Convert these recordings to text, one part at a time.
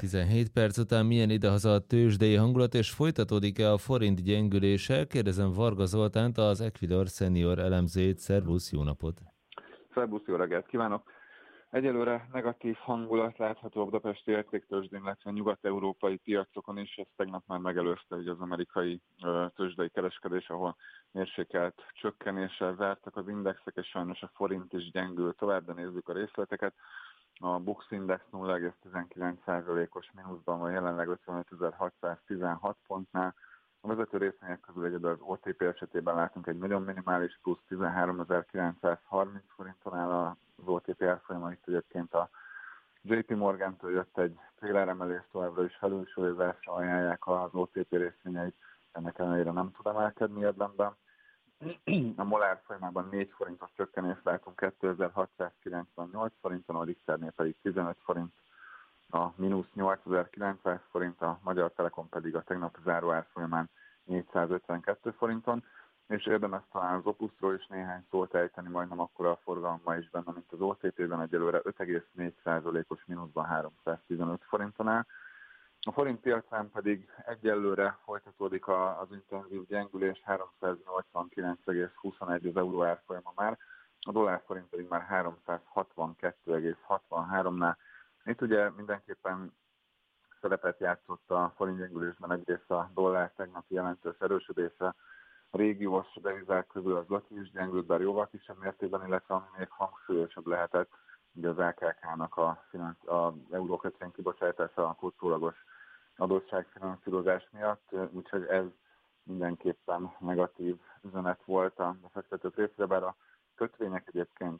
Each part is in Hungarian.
17 perc után milyen idehaza a tőzsdei hangulat, és folytatódik-e a forint gyengülése? Kérdezem Varga Zoltánt, az Equilor Senior elemzőjét. Szervusz, jó napot! Szervusz, jó reggelt kívánok! Egyelőre negatív hangulat látható a budapesti értéktőzsdén, illetve nyugat-európai piacokon is. Ez tegnap már megelőzte az amerikai tőzsdei kereskedés, ahol mérsékelt csökkenéssel zártak az indexek, és sajnos a forint is gyengül tovább, de nézzük a részleteket. A Bux Index 0,19%-os mínuszban van jelenleg 55.616 pontnál. A vezető részvények közül egyedül az OTP esetében látunk egy nagyon minimális plusz 13.930 forinton áll az OTP árfolyama. Itt egyébként a JP Morgantól jött egy féláremelés, továbbra is felülsúlyozásra ajánlják az OTP részvényeit, ennek ellenére nem tud emelkedni érdemben. A MOL árfolyamában 4 forintos csökkenést látunk 2698 forinton, a Richternél pedig 15 forint, a mínusz 8900 forint, a Magyar Telekom pedig a tegnap záró árfolyamán 452 forinton, és érdemes talán az Opusról is néhány szót ejteni, majdnem akkora a forgalma is benne, mint az OTP-ben, egyelőre 5,4%-os mínuszban 315 forinton áll. A forint piacán pedig egyelőre folytatódik az intenzív gyengülés, 389,21 az euró árfolyama már, a dollár forint pedig már 362,63-nál. Itt ugye mindenképpen szerepet játszott a forint gyengülésben egyrészt a dollár tegnapi jelentős erősödése, a régiós devizák közül az zloty is gyengült, bár jóval kisebb mértékben, illetve ami még hangsúlyosabb lehetett, ugye az LKK-nak az eurókötvény kibocsátása a kódszólagos adósságfinanszírozás miatt, úgyhogy ez mindenképpen negatív üzenet volt a befektetők részére, bár a kötvények egyébként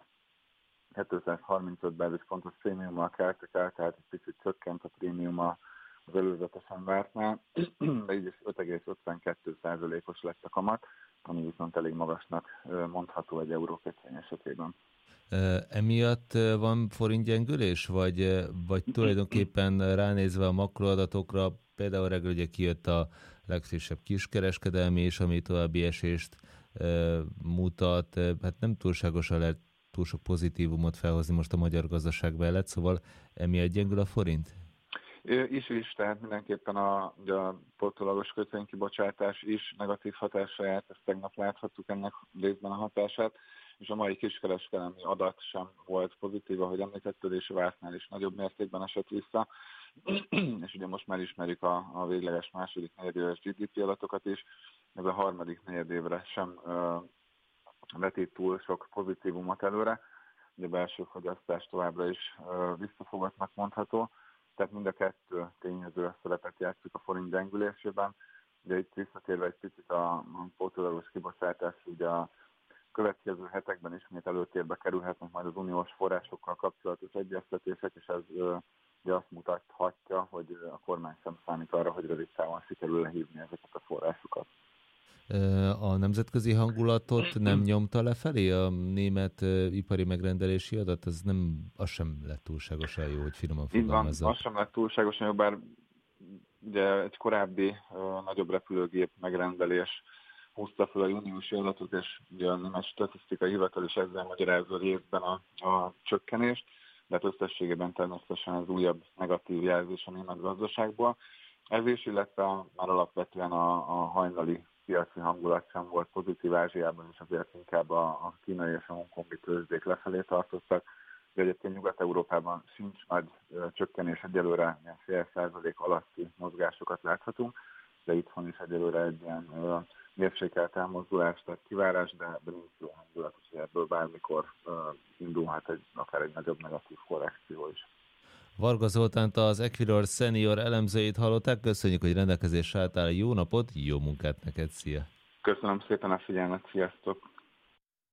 235 bázispontos prémiummal keltek el, tehát egy picit csökkent a prémium az előzetesen vártnál, de így is 5,52%-os lett a kamat, ami viszont elég magasnak mondható egy eurókötvény esetében. Emiatt van forintgyengülés, vagy tulajdonképpen ránézve a makroadatokra, például reggel ugye kijött a legfrissebb kiskereskedelmi, és ami további esést mutat, hát nem túlságosan lehet túl sok pozitívumot felhozni most a magyar gazdaság mellett, szóval emiatt gyengül a forint? Is, tehát mindenképpen a pótlólagos kötvénykibocsátás is negatív hatása járt, ezt tegnap láthattuk ennek részben a hatását, és a mai kiskereskedelmi adat sem volt pozitív, ahogy említetted, és a vártnál is nagyobb mértékben esett vissza, és ugye most már ismerjük a végleges második negyedéves GDP adatokat is, ez a harmadik negyedévre sem vetít túl sok pozitívumot előre, ugye a belső fogyasztás továbbra is visszafogottnak mondható, tehát mind a kettő tényező szerepet játszik a forint gyengülésében. Ugye itt visszatérve egy picit a pótlólagos kibocsátás, ugye a következő hetekben ismét előtérbe kerülhetnek majd az uniós forrásokkal kapcsolatos egyeztetések, és ez ugye azt mutathatja, hogy a kormány sem számít arra, hogy rövid távon sikerül lehívni ezeket a forrásokat. A nemzetközi hangulatot nem nyomta lefelé a német ipari megrendelési adat? Az sem lett túlságosan jó, hogy finoman fogalmazzak. Így van, az sem lett túlságosan jó, bár ugye egy korábbi nagyobb repülőgép megrendelés húzta fel a júniusi adatot, és ugye a német statisztikai hivatal is ezzel magyarázza részben a csökkenést, de hát összességében természetesen az újabb negatív jelzés a német gazdaságból. Ez is, illetve már alapvetően a hajnali piaci hangulat sem volt pozitív Ázsiában, és azért inkább a kínai és a hongkongi tőzsdék lefelé tartottak. De egyébként Nyugat-Európában sincs nagy csökkenés, egyelőre 0,5% alatti mozgásokat láthatunk, de itthon is egyelőre egy ilyen mérsékelt elmozdulás, tehát kivárás, de nincs jó hangulat, hogy ebből bármikor indulhat akár egy nagyobb negatív korrekció is. Varga Zoltánt, az Equilor Senior elemzőjét hallották. Köszönjük, hogy rendelkezésre álltál. Jó napot, jó munkát neked, szia! Köszönöm szépen a figyelmet, sziasztok!